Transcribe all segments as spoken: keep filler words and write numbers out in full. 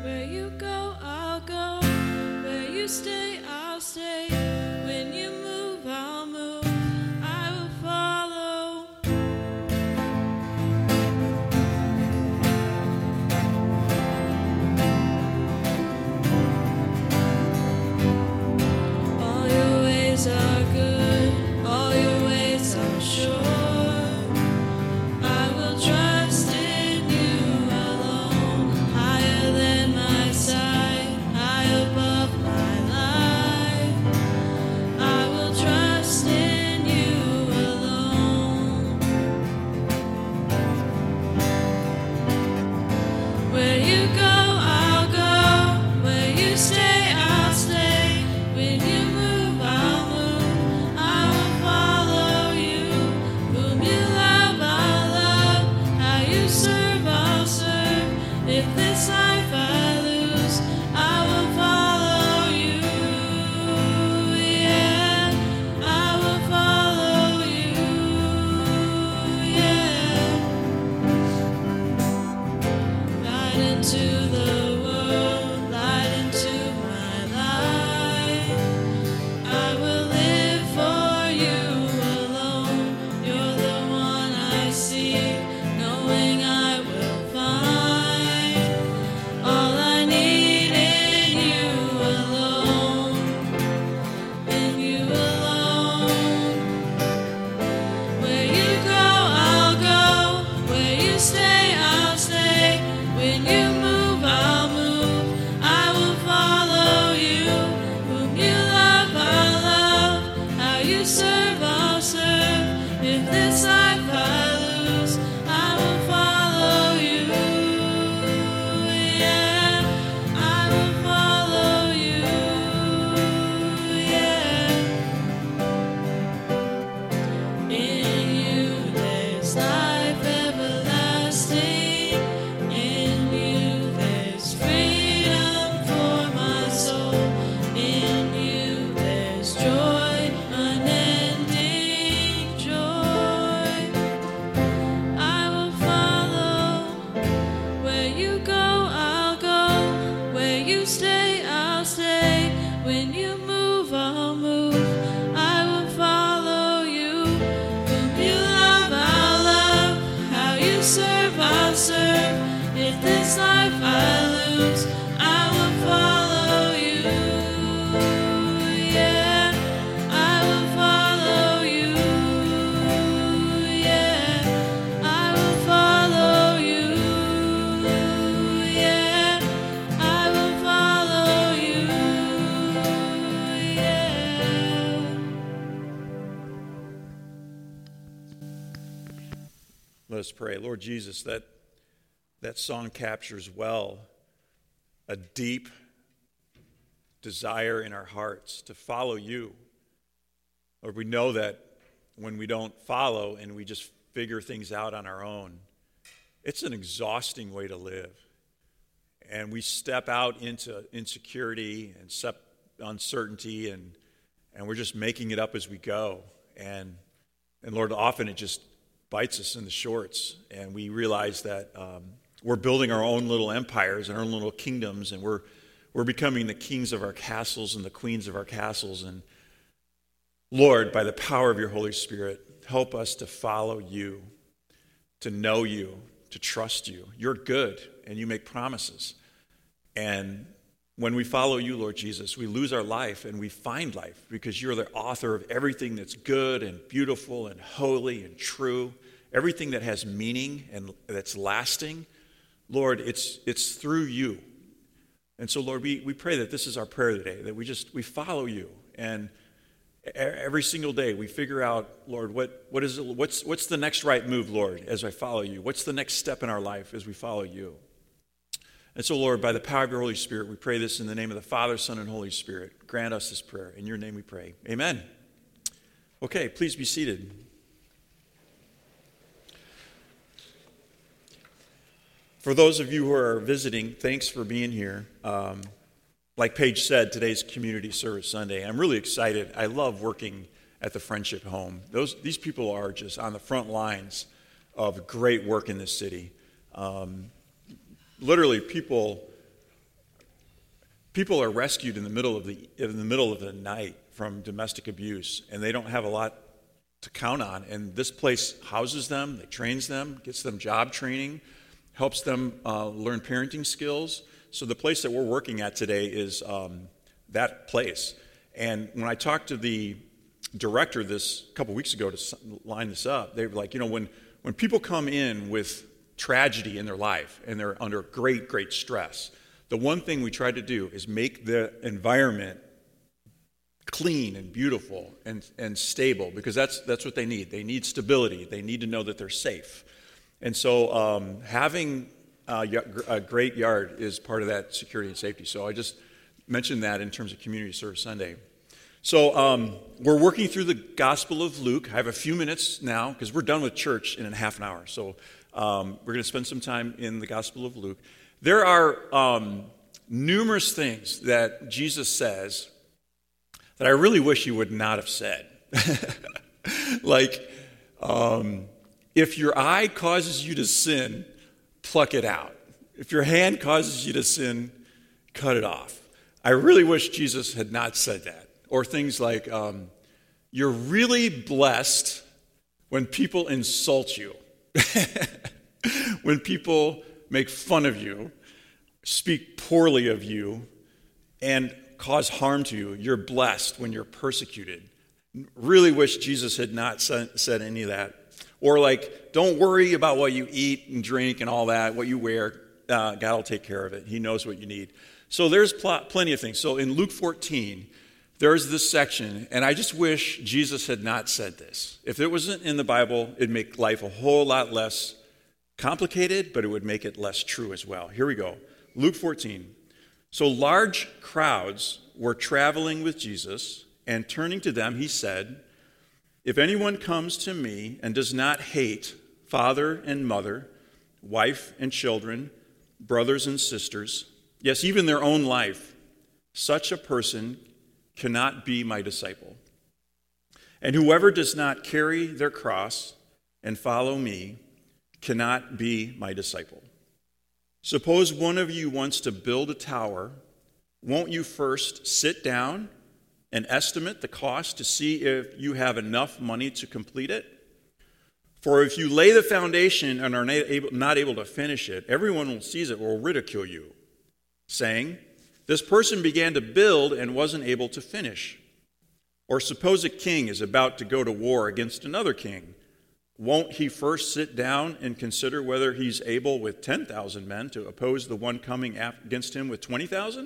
Where you go, I'll go. Where you stay, I'll stay. When you move, I'll move. I will follow. All your ways are good. All your ways are sure. I will trust in you alone. Higher than my sight, high above my life. I will trust in you alone. Where you go, I'll go. Where you stay, I'll stay. When you move, I'll move. I will follow you. Whom you love, I'll love. How you serve, I'll serve. If this life I lose, I will follow you. Yeah, I will follow you. Yeah. Light into the world, light into my life. I will live for you alone. You're the one I seek, knowing I will find all I need in you alone, in you alone. Where you go, I'll go. Where you stay, I'll stay. When you move, I'll move. I will follow you. Whom you love, I'll love. How you serve, I'll serve. If this life I lose, I will follow you. Yeah, I will follow you. Yeah. In you there's life everlasting. In you there's freedom for my soul. In you there's joy, unending joy. I will follow. Where you go, I'll go. Where you stay, I'll stay. When you move, I'll move. I will follow you. Whom you love, I'll love. How you serve, I'll serve. If this life I lose, I will follow you. Yeah, I will follow you. Yeah, I will follow you. Yeah, I will follow you. Yeah. Let us pray. Lord Jesus, that, that song captures well a deep desire in our hearts to follow you. Lord, we know that when we don't follow and we just figure things out on our own, it's an exhausting way to live. And we step out into insecurity and sep- uncertainty, and and we're just making it up as we go. And and Lord, often it just bites us in the shorts, and we realize that um, we're building our own little empires and our own little kingdoms, and we're we're becoming the kings of our castles and the queens of our castles. And Lord, by the power of your Holy Spirit, help us to follow you, to know you, to trust you. You're good, and you make promises. And when we follow you, Lord Jesus, we lose our life and we find life, because you're the author of everything that's good and beautiful and holy and true, everything that has meaning and that's lasting. Lord, it's it's through you. And so, Lord, we, we pray that this is our prayer today, that we just, we follow you. And every single day we figure out, Lord, what what is it, what's what's the next right move, Lord, as I follow you? What's the next step in our life as we follow you? And so, Lord, by the power of your Holy Spirit, we pray this in the name of the Father, Son, and Holy Spirit. Grant us this prayer. In your name we pray. Amen. Okay, please be seated. For those of you who are visiting, thanks for being here. Um, like Paige said, today's Community Service Sunday. I'm really excited. I love working at the Friendship Home. Those These people are just on the front lines of great work in this city. Um, literally, people People are rescued in the middle of the in the middle of the night from domestic abuse, and they don't have a lot to count on. And this place houses them, it trains them, gets them job training, helps them uh, learn parenting skills. So the place that we're working at today is um, that place. And when I talked to the director this a couple weeks ago to line this up, they were like, you know, when when people come in with tragedy in their life and they're under great, great stress, the one thing we try to do is make the environment clean and beautiful and, and stable, because that's that's what they need. They need stability. They need to know that they're safe. And so um, having a, a great yard is part of that security and safety. So I just mentioned that in terms of Community Service Sunday. So um, we're working through the Gospel of Luke. I have a few minutes now because we're done with church in a half an hour. So um, we're going to spend some time in the Gospel of Luke. There are um, numerous things that Jesus says that I really wish he would not have said. Like, um, if your eye causes you to sin, pluck it out. If your hand causes you to sin, cut it off. I really wish Jesus had not said that. Or things like, um, you're really blessed when people insult you, when people make fun of you, speak poorly of you, and cause harm to you. You're blessed when you're persecuted. Really wish Jesus had not said any of that. Or like, don't worry about what you eat and drink and all that, what you wear. Uh, God will take care of it. He knows what you need. So there's pl- plenty of things. So in Luke fourteen, there's this section, and I just wish Jesus had not said this. If it wasn't in the Bible, it'd make life a whole lot less complicated, but it would make it less true as well. Here we go. Luke fourteen. So large crowds were traveling with Jesus, and turning to them, he said, if anyone comes to me and does not hate father and mother, wife and children, brothers and sisters, yes, even their own life, such a person cannot be my disciple. And whoever does not carry their cross and follow me cannot be my disciple. Suppose one of you wants to build a tower. Won't you first sit down and estimate the cost to see if you have enough money to complete it? For if you lay the foundation and are not able to finish it, everyone who sees it will ridicule you, saying, this person began to build and wasn't able to finish. Or suppose a king is about to go to war against another king. Won't he first sit down and consider whether he's able with ten thousand men to oppose the one coming against him with twenty thousand?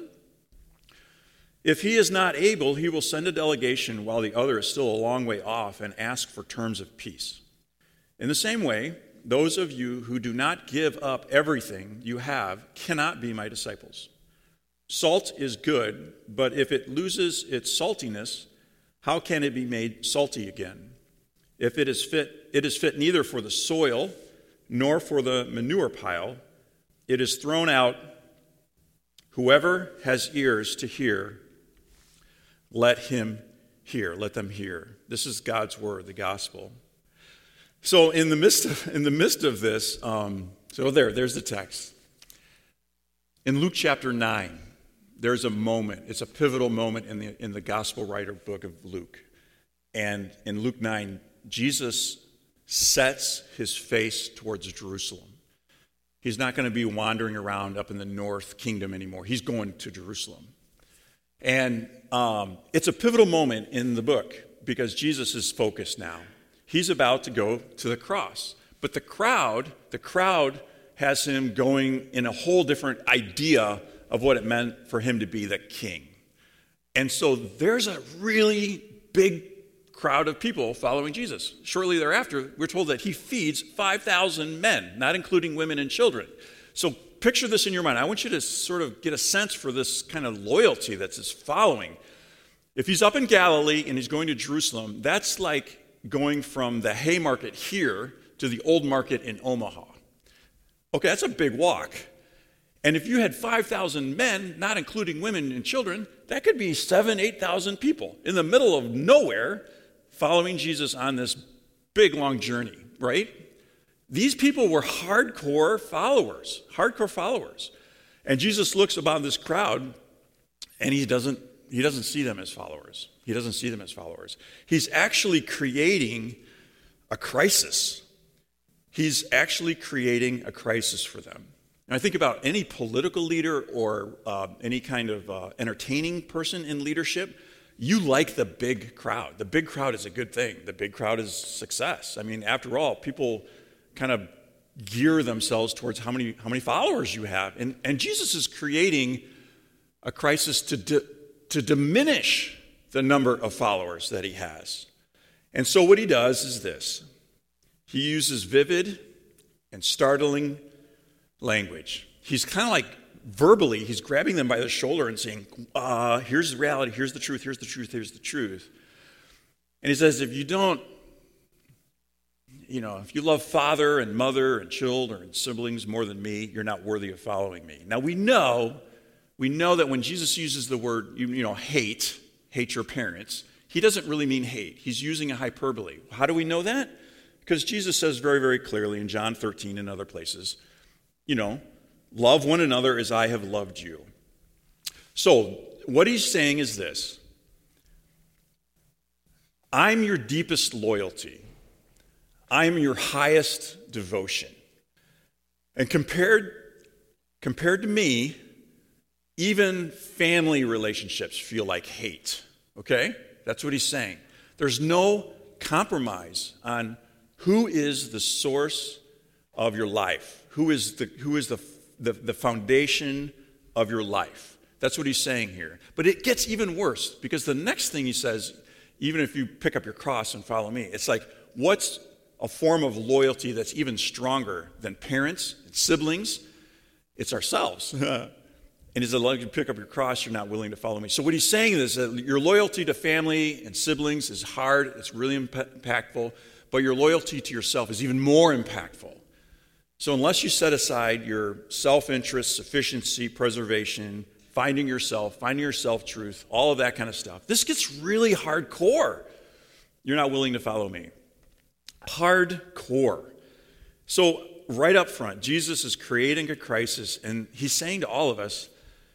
If he is not able, he will send a delegation while the other is still a long way off and ask for terms of peace. In the same way, those of you who do not give up everything you have cannot be my disciples. Salt is good, but if it loses its saltiness, how can it be made salty again? If it is fit, it is fit neither for the soil nor for the manure pile. It is thrown out. Whoever has ears to hear, let him hear. Let them hear. This is God's word, the gospel. So in the midst of, in the midst of this, um, so there, there's the text. In Luke chapter nine, there's a moment. It's a pivotal moment in the in the gospel writer book of Luke. And in Luke nine, Jesus sets his face towards Jerusalem. He's not going to be wandering around up in the north kingdom anymore. He's going to Jerusalem. And um, it's a pivotal moment in the book because Jesus is focused now. He's about to go to the cross. But the crowd, the crowd has him going in a whole different idea of what it meant for him to be the king. And so there's a really big crowd of people following Jesus. Shortly thereafter, we're told that he feeds five thousand men, not including women and children. So picture this in your mind. I want you to sort of get a sense for this kind of loyalty that's his following. If he's up in Galilee and he's going to Jerusalem, that's like going from the Haymarket here to the Old Market in Omaha. Okay, that's a big walk. And if you had five thousand men, not including women and children, that could be seven, eight thousand people in the middle of nowhere following Jesus on this big, long journey, right? These people were hardcore followers, hardcore followers. And Jesus looks upon this crowd And he doesn't, he doesn't see them as followers. He doesn't see them as followers. He's actually creating a crisis. He's actually creating a crisis for them. And I think about any political leader or uh, any kind of uh, entertaining person in leadership, you like the big crowd. The big crowd is a good thing. The big crowd is success. I mean, after all, people kind of gear themselves towards how many how many followers you have. And, and Jesus is creating a crisis to, di- to diminish the number of followers that he has. And so what he does is this. He uses vivid and startling language. He's kind of like verbally, he's grabbing them by the shoulder and saying, uh, here's the reality, here's the truth, here's the truth, here's the truth. And he says, if you don't, you know, if you love father and mother and children and siblings more than me, you're not worthy of following me. Now we know, we know that when Jesus uses the word, you, you know, hate, hate your parents, he doesn't really mean hate. He's using a hyperbole. How do we know that? Because Jesus says very, very clearly in John thirteen and other places, you know, love one another as I have loved you. So what he's saying is this. I'm your deepest loyalty. I'm your highest devotion. And compared, compared to me, even family relationships feel like hate. Okay? That's what he's saying. There's no compromise on who is the source of your life, who is the who is the, the, the foundation of your life. That's what he's saying here. But it gets even worse, because the next thing he says, even if you pick up your cross and follow me, it's like, what's a form of loyalty that's even stronger than parents and siblings? It's ourselves. And as long as you pick up your cross, you're not willing to follow me. So what he's saying is that your loyalty to family and siblings is hard, it's really imp- impactful, but your loyalty to yourself is even more impactful. So unless you set aside your self-interest, sufficiency, preservation, finding yourself, finding your self-truth, all of that kind of stuff, this gets really hardcore. You're not willing to follow me. Hardcore. So right up front, Jesus is creating a crisis, and he's saying to all of us,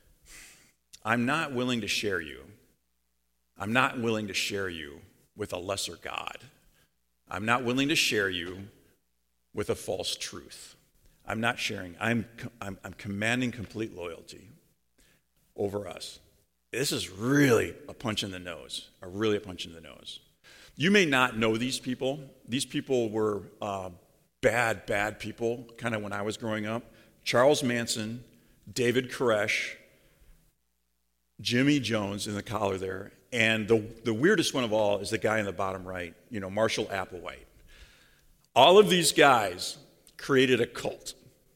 I'm not willing to share you. I'm not willing to share you with a lesser God. I'm not willing to share you with a false truth. I'm not sharing. I'm, I'm, I'm commanding complete loyalty over us. This is really a punch in the nose, a really a punch in the nose. You may not know these people. These people were uh, bad, bad people, kind of when I was growing up. Charles Manson, David Koresh, Jimmy Jones in the collar there, and the, the weirdest one of all is the guy in the bottom right, you know, Marshall Applewhite. All of these guys created a cult,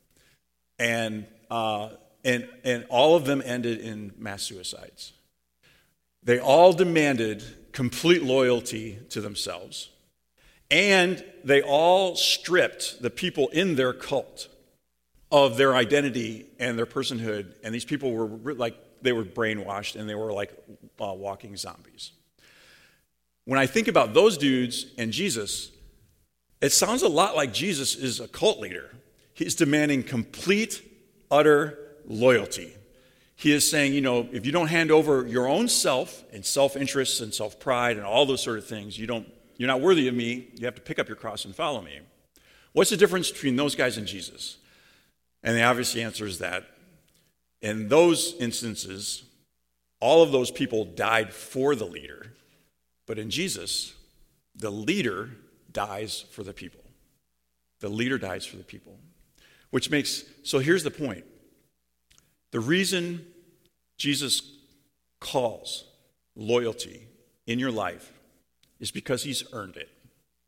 and uh, and and all of them ended in mass suicides. They all demanded complete loyalty to themselves, and they all stripped the people in their cult of their identity and their personhood, and these people were like, they were brainwashed, and they were like uh, walking zombies. When I think about those dudes and Jesus, it sounds a lot like Jesus is a cult leader. He's demanding complete, utter loyalty. He is saying, you know, if you don't hand over your own self and self-interest and self-pride and all those sort of things, you don't, you're not worthy of me. You have to pick up your cross and follow me. What's the difference between those guys and Jesus? And the obvious answer is that in those instances, all of those people died for the leader. But in Jesus, the leader dies for the people. The leader dies for the people. Which makes, so here's the point. The reason Jesus calls loyalty in your life is because he's earned it.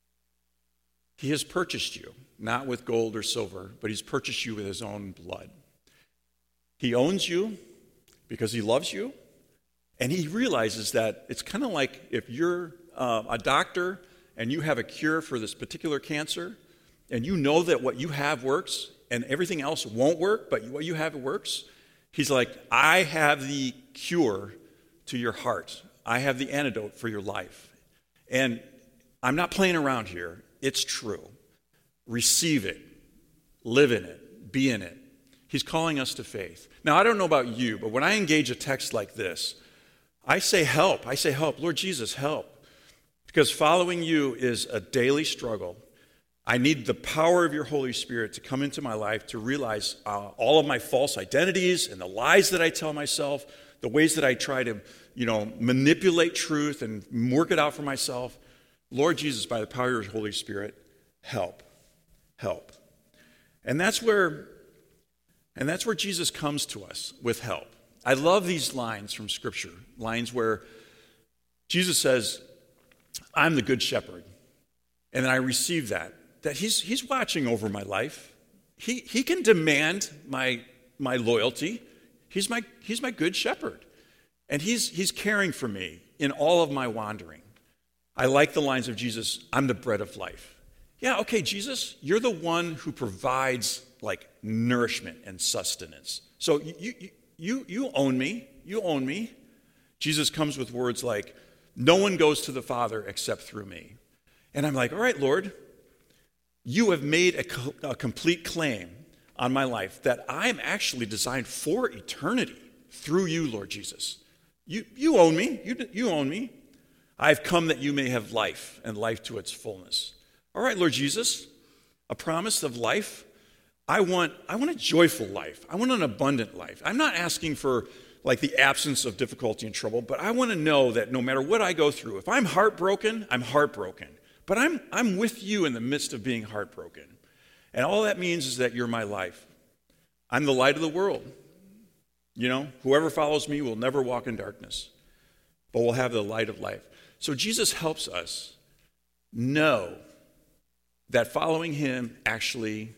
He has purchased you, not with gold or silver, but he's purchased you with his own blood. He owns you because he loves you, and he realizes that it's kind of like if you're uh, a doctor and you have a cure for this particular cancer, and you know that what you have works and everything else won't work, but what you have works. He's like, I have the cure to your heart. I have the antidote for your life. And I'm not playing around here. It's true. Receive it. Live in it. Be in it. He's calling us to faith. Now, I don't know about you, but when I engage a text like this, I say help. I say help. Lord Jesus, help. Because following you is a daily struggle. I need the power of your Holy Spirit to come into my life to realize uh, all of my false identities and the lies that I tell myself, the ways that I try to, you know, manipulate truth and work it out for myself. Lord Jesus, by the power of your Holy Spirit, help. Help. And that's where And that's where Jesus comes to us with help. I love these lines from Scripture, lines where Jesus says, I'm the good shepherd. And then I receive that, that he's, he's watching over my life. He, he can demand my, my loyalty. He's my, he's my good shepherd. And he's, he's caring for me in all of my wandering. I like the lines of Jesus, I'm the bread of life. Yeah, okay, Jesus, you're the one who provides like nourishment and sustenance. So you, you, you, you own me. You own me. Jesus comes with words like, no one goes to the Father except through me. And I'm like, all right, Lord, you have made a, co- a complete claim on my life that I'm actually designed for eternity through you, Lord Jesus. You, you own me. You, you own me. I've come that you may have life and life to its fullness. All right, Lord Jesus, a promise of life. I want, I want a joyful life. I want an abundant life. I'm not asking for like the absence of difficulty and trouble, but I want to know that no matter what I go through, if I'm heartbroken, I'm heartbroken. But I'm, I'm with you in the midst of being heartbroken. And all that means is that you're my life. I'm the light of the world. You know, whoever follows me will never walk in darkness, but will have the light of life. So Jesus helps us know that following him actually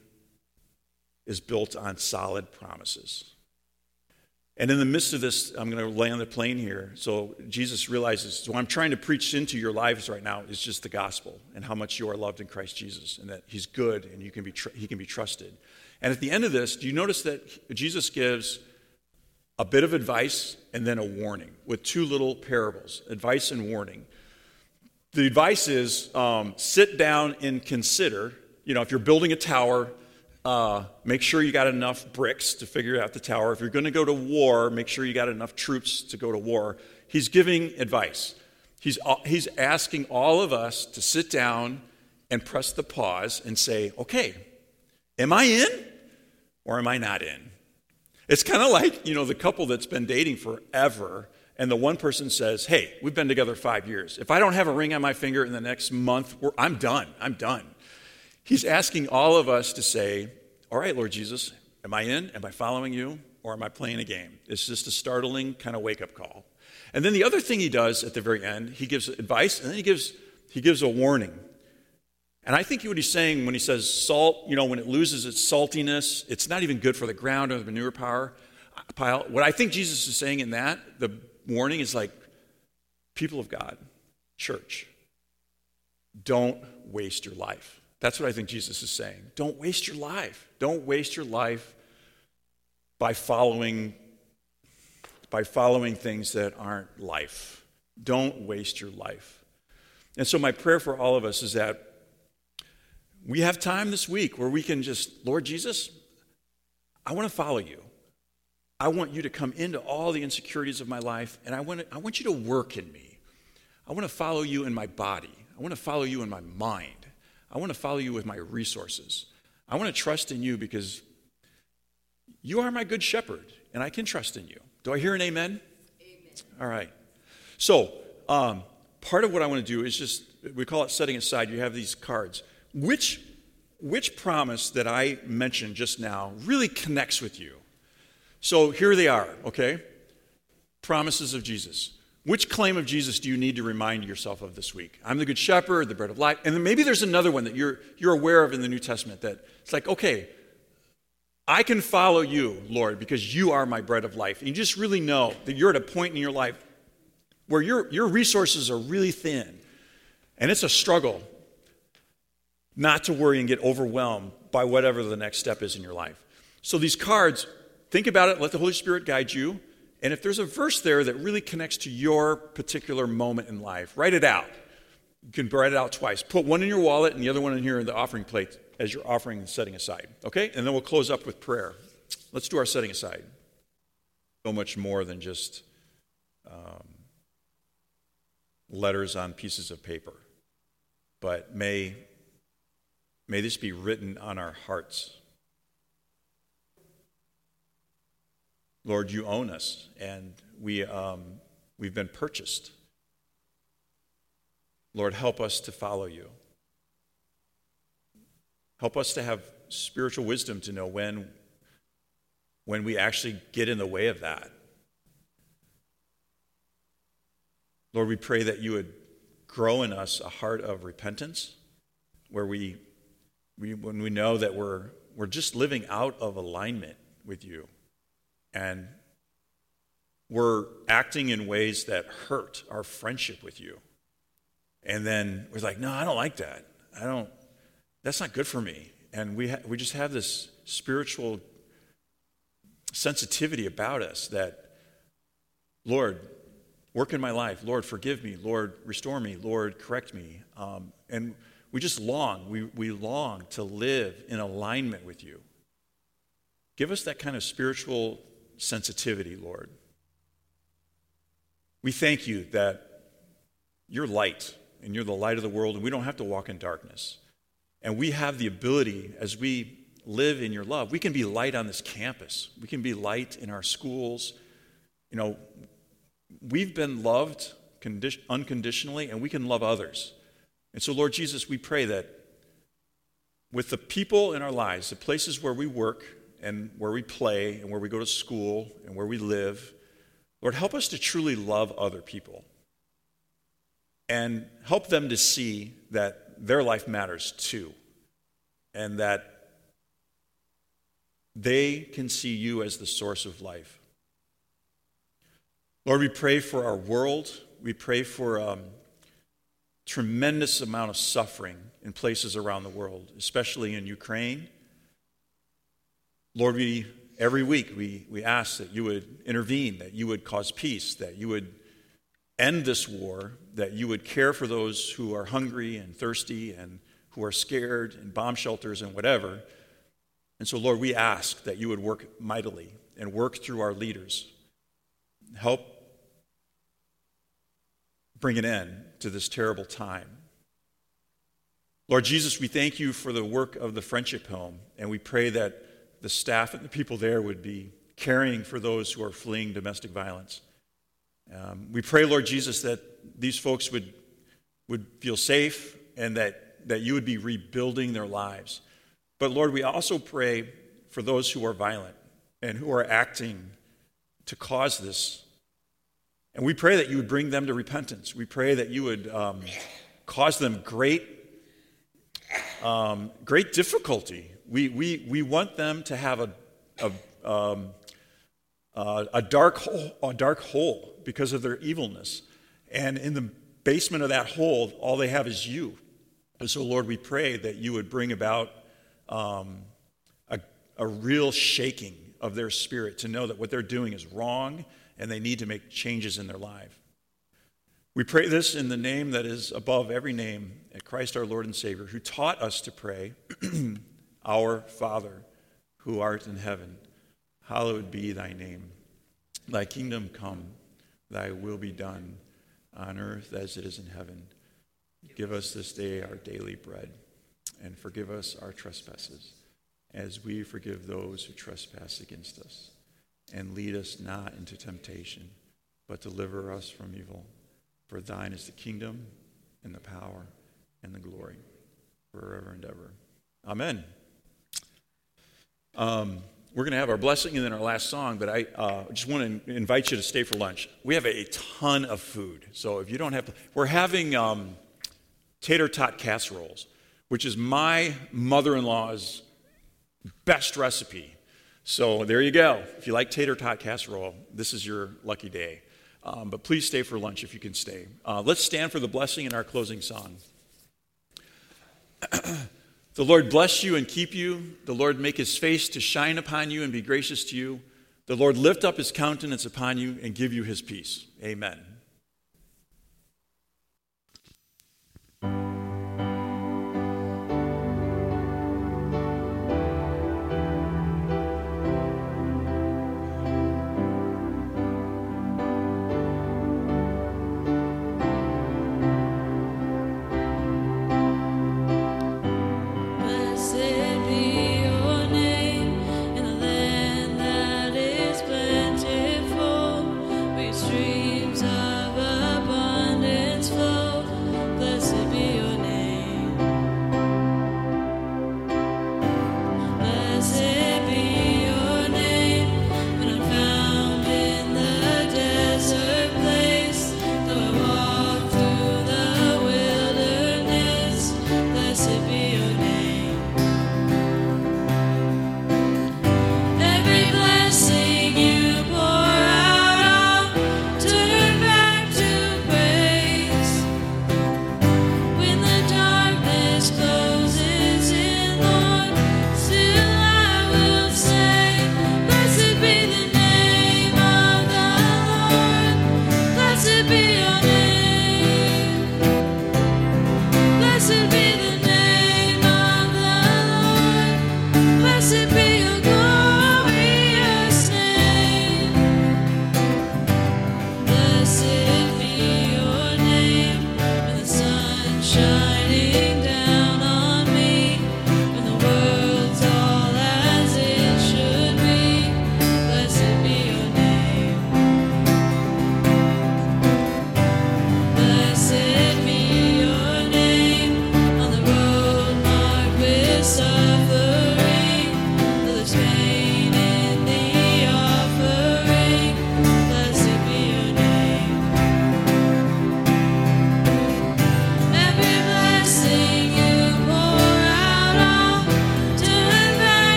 is built on solid promises. And in the midst of this, I'm going to land the plane here. So Jesus realizes, so what I'm trying to preach into your lives right now is just the gospel and how much you are loved in Christ Jesus and that he's good and you can be tr- he can be trusted. And at the end of this, do you notice that Jesus gives a bit of advice and then a warning with two little parables, advice and warning. The advice is um, sit down and consider, you know, if you're building a tower, uh, make sure you got enough bricks to figure out the tower. If you're going to go to war, make sure you got enough troops to go to war. He's giving advice. He's, he's asking all of us to sit down and press the pause and say, okay, am I in or am I not in? It's kind of like, you know, the couple that's been dating forever, and the one person says, hey, we've been together five years. If I don't have a ring on my finger in the next month, we're, I'm done. I'm done. He's asking all of us to say, all right, Lord Jesus, am I in? Am I following you? Or am I playing a game? It's just a startling kind of wake-up call. And then the other thing he does at the very end, he gives advice, and then he gives he gives a warning. And I think what he's saying when he says salt, you know, when it loses its saltiness, it's not even good for the ground or the manure power pile. What I think Jesus is saying in that, the warning is like, people of God, church, don't waste your life. That's what I think Jesus is saying. Don't waste your life. Don't waste your life by following, by following things that aren't life. Don't waste your life. And so my prayer for all of us is that we have time this week where we can just, Lord Jesus, I want to follow you. I want you to come into all the insecurities of my life, and I want to, I want you to work in me. I want to follow you in my body. I want to follow you in my mind. I want to follow you with my resources. I want to trust in you because you are my good shepherd, and I can trust in you. Do I hear an amen? Amen. All right. So um, part of what I want to do is just, we call it setting aside. You have these cards. Which, which promise that I mentioned just now really connects with you? So here they are, okay? Promises of Jesus. Which claim of Jesus do you need to remind yourself of this week? I'm the good shepherd, the bread of life. And then maybe there's another one that you're, you're aware of in the New Testament that it's like, okay, I can follow you, Lord, because you are my bread of life. And you just really know that you're at a point in your life where your, your resources are really thin. And it's a struggle not to worry and get overwhelmed by whatever the next step is in your life. So these cards, think about it, let the Holy Spirit guide you. And if there's a verse there that really connects to your particular moment in life, write it out. You can write it out twice. Put one in your wallet and the other one in here in the offering plate as your offering and setting aside. Okay? And then we'll close up with prayer. let's do our setting aside. So much more than just um, letters on pieces of paper. But may, may this be written on our hearts. Lord, you own us, and we, um, we've been purchased. Lord, help us to follow you. Help us to have spiritual wisdom to know when, when we actually get in the way of that. Lord, we pray that you would grow in us a heart of repentance, where we, we when we know that we're, we're just living out of alignment with you, and we're acting in ways that hurt our friendship with you. And then we're like, no, I don't like that. I don't, that's not good for me. And we ha- we just have this spiritual sensitivity about us that, Lord, work in my life. Lord, forgive me. Lord, restore me. Lord, correct me. Um, and we just long, we, we long to live in alignment with you. Give us that kind of spiritual sensitivity, Lord. We thank you that you're light, and you're the light of the world, and we don't have to walk in darkness. And we have the ability, as we live in your love, we can be light on this campus. We can be light in our schools. You know, we've been loved condi- unconditionally, and we can love others. And so, Lord Jesus, we pray that with the people in our lives, the places where we work and where we play and where we go to school and where we live, Lord, help us to truly love other people and help them to see that their life matters too, and that they can see you as the source of life. Lord, we pray for our world. We pray for um, tremendous amount of suffering in places around the world, especially in Ukraine. Lord, we every week we, we ask that you would intervene, that you would cause peace, that you would end this war, that you would care for those who are hungry and thirsty and who are scared in bomb shelters and whatever. And so, Lord, we ask that you would work mightily and work through our leaders. Help bring an end to this terrible time. Lord Jesus, we thank you for the work of the Friendship Home, and we pray that the staff and the people there would be caring for those who are fleeing domestic violence. Um, we pray, Lord Jesus, that these folks would, would feel safe and that, that you would be rebuilding their lives. But Lord, we also pray for those who are violent and who are acting to cause this. And we pray that you would bring them to repentance. We pray that you would um, cause them great, um, great difficulty. We, we, we want them to have a, a, um, uh, a, dark hole, a dark hole because of their evilness. And in the basement of that hole, all they have is you. And so, Lord, we pray that you would bring about um, a, a real shaking of their spirit to know that what they're doing is wrong and they need to make changes in their life. We pray this in the name that is above every name, at Christ our Lord and Savior, who taught us to pray, Our Father, who art in heaven, hallowed be thy name. Thy kingdom come, thy will be done, on earth as it is in heaven. Give us this day our daily bread, and forgive us our trespasses, as we forgive those who trespass against us. And lead us not into temptation, but deliver us from evil. For thine is the kingdom, and the power, and the glory, forever and ever. Amen. Um, we're going to have our blessing and then our last song, but I uh, just want to invite you to stay for lunch. We have a ton of food, so if you don't have to, we're having um, tater tot casseroles, which is my mother-in-law's best recipe. So there you go. If you like tater tot casserole, this is your lucky day. Um, but please stay for lunch if you can stay. Uh, let's stand for the blessing in our closing song. The Lord bless you and keep you. The Lord make his face to shine upon you and be gracious to you. The Lord lift up his countenance upon you and give you his peace. Amen.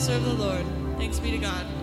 serve the Lord. Thanks be to God.